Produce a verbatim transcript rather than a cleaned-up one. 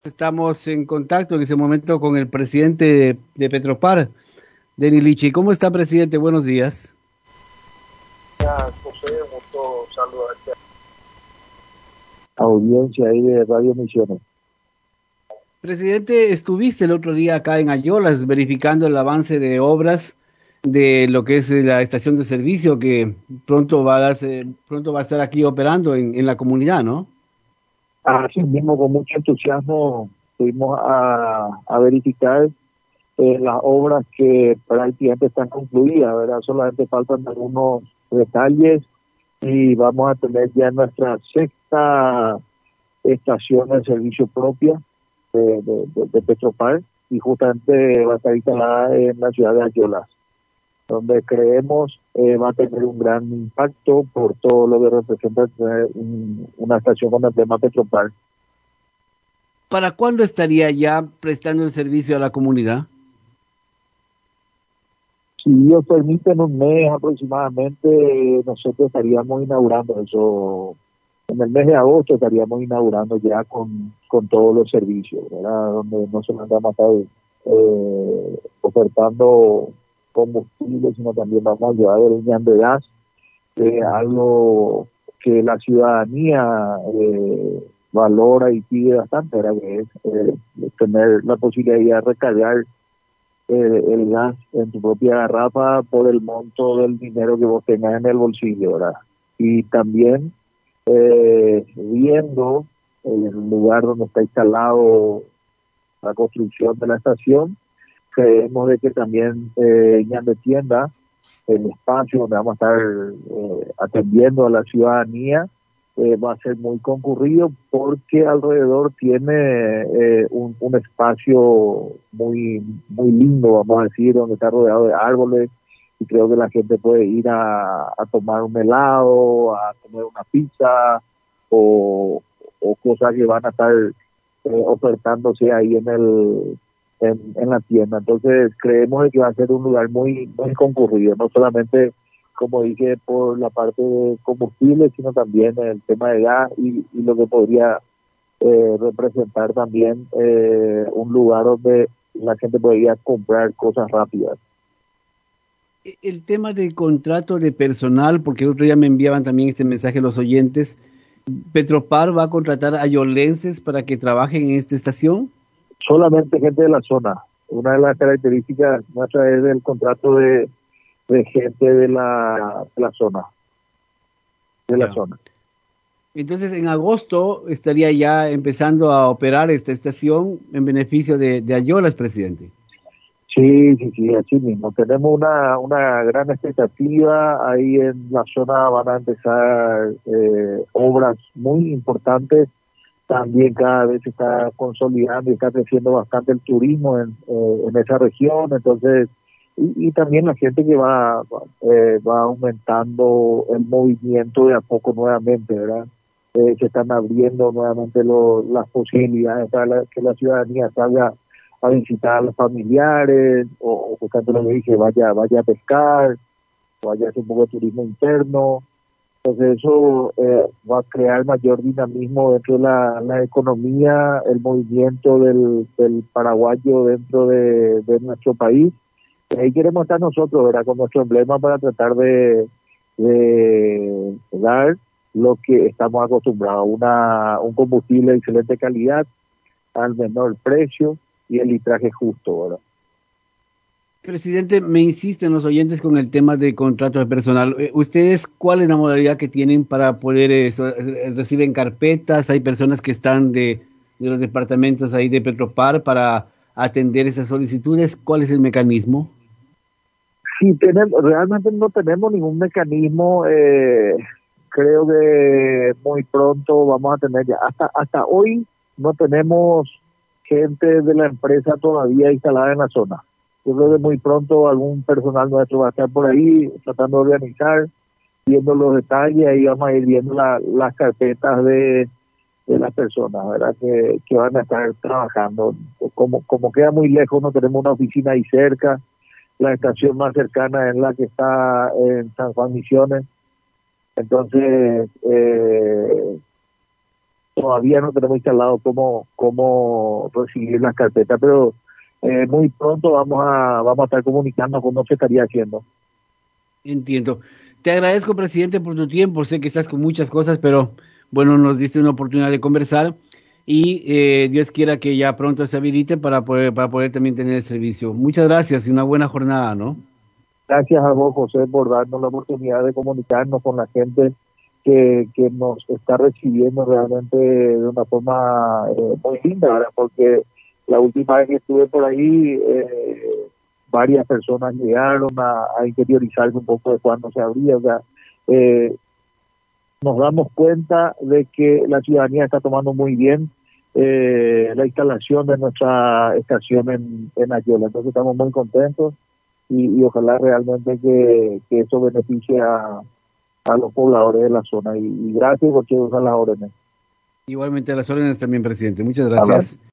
Estamos en contacto en ese momento con el presidente de, de Petropar, Denis Lichi. ¿Cómo está, presidente? Buenos días. Gracias, José, gusto saludarte. Audiencia ahí de Radio Misiones. Presidente, estuviste el otro día acá en Ayolas verificando el avance de obras de lo que es la estación de servicio que pronto va a darse, pronto va a estar aquí operando en, en la comunidad, ¿no? Así mismo, con mucho entusiasmo, fuimos a, a verificar eh, las obras que prácticamente están concluidas, ¿verdad? Solamente faltan algunos detalles y vamos a tener ya nuestra sexta estación de servicio propia de, de, de, de Petropar, y justamente va a estar instalada en la ciudad de Ayolas, donde creemos eh, va a tener un gran impacto por todo lo que representa tener un, una estación con el tema Petropar. ¿Para cuándo estaría ya prestando el servicio a la comunidad? Si Dios permite, en un mes aproximadamente nosotros estaríamos inaugurando eso. En el mes de agosto estaríamos inaugurando ya con, con todos los servicios, ¿verdad? Donde no solamente vamos a estar eh, ofertando combustible, sino también vamos a llevar el ñan de gas, eh, algo que la ciudadanía eh, valora y pide bastante, ¿verdad? Que es eh, tener la posibilidad de recargar eh, el gas en tu propia garrafa por el monto del dinero que vos tengas en el bolsillo, ¿verdad? Y también eh, viendo el lugar donde está instalado la construcción de la estación, creemos de que también eh, ñan de tienda, el espacio donde vamos a estar eh, atendiendo a la ciudadanía, eh, va a ser muy concurrido porque alrededor tiene eh, un, un espacio muy muy lindo, vamos a decir, donde está rodeado de árboles, y creo que la gente puede ir a, a tomar un helado, a comer una pizza o, o cosas que van a estar eh, ofertándose ahí en el en, en la tienda. Entonces creemos que va a ser un lugar muy muy concurrido, no solamente, como dije, por la parte de combustible, sino también el tema de gas y, y lo que podría eh, representar también eh, un lugar donde la gente podría comprar cosas rápidas. El tema del contrato de personal, porque el otro día me enviaban también este mensaje los oyentes. ¿Petropar va a contratar a ayolenses para que trabajen en esta estación? Solamente gente de la zona. Una de las características nuestras es el contrato de, de gente de la, de la zona. De la Ya. zona. Entonces, en agosto estaría ya empezando a operar esta estación en beneficio de, de Ayolas, presidente. Sí, sí, sí, así mismo. Tenemos una, una gran expectativa. Ahí en la zona van a empezar eh, obras muy importantes. También cada vez se está consolidando y está creciendo bastante el turismo en, eh, en esa región. Entonces, y, y también la gente que va, eh, va aumentando el movimiento de a poco nuevamente, ¿verdad? Eh, se están abriendo nuevamente lo, las posibilidades para la, que la ciudadanía salga a visitar a los familiares, o, o justamente lo que dije, vaya, vaya a pescar, vaya a hacer un poco de turismo interno. Entonces eso eh, va a crear mayor dinamismo dentro de la, la economía, el movimiento del, del paraguayo dentro de, de nuestro país. Y ahí queremos estar nosotros, ¿verdad? Con nuestro emblema para tratar de, de dar lo que estamos acostumbrados, una un combustible de excelente calidad, al menor precio y el litraje justo, ¿verdad? Presidente, me insisten los oyentes con el tema de contrato de personal. Eh, ¿Ustedes cuál es la modalidad que tienen para poder, eh, so- eh, reciben carpetas? Hay personas que están de, de los departamentos ahí de Petropar para atender esas solicitudes. ¿Cuál es el mecanismo? Sí, tenemos, realmente no tenemos ningún mecanismo. Eh, creo que muy pronto vamos a tener ya. Hasta, hasta hoy no tenemos gente de la empresa todavía instalada en la zona. Yo creo que muy pronto algún personal nuestro va a estar por ahí tratando de organizar, viendo los detalles, y vamos a ir viendo la, las carpetas de, de las personas, ¿verdad? Que, que van a estar trabajando. Como, como queda muy lejos, no tenemos una oficina ahí cerca. La estación más cercana es la que está en San Juan Misiones. Entonces, eh, todavía no tenemos instalado cómo, cómo recibir las carpetas, pero eh, muy pronto vamos a, vamos a estar comunicando cómo se estaría haciendo. Entiendo. Te agradezco, presidente, por tu tiempo. Sé que estás con muchas cosas, pero bueno, nos diste una oportunidad de conversar y eh, Dios quiera que ya pronto se habilite para poder, para poder también tener el servicio. Muchas gracias y una buena jornada, ¿no? Gracias a vos, José, por darnos la oportunidad de comunicarnos con la gente que, que nos está recibiendo realmente de una forma eh, muy linda, ¿verdad? Porque la última vez que estuve por ahí, eh, varias personas llegaron a, a interiorizarse un poco de cuándo se abría. O sea, eh, nos damos cuenta de que la ciudadanía está tomando muy bien eh, la instalación de nuestra estación en, en Ayala. Entonces estamos muy contentos y, y ojalá realmente que, que eso beneficie a, a los pobladores de la zona. Y, y gracias porque usan las órdenes. Igualmente a las órdenes también, presidente. Muchas Hablar. gracias.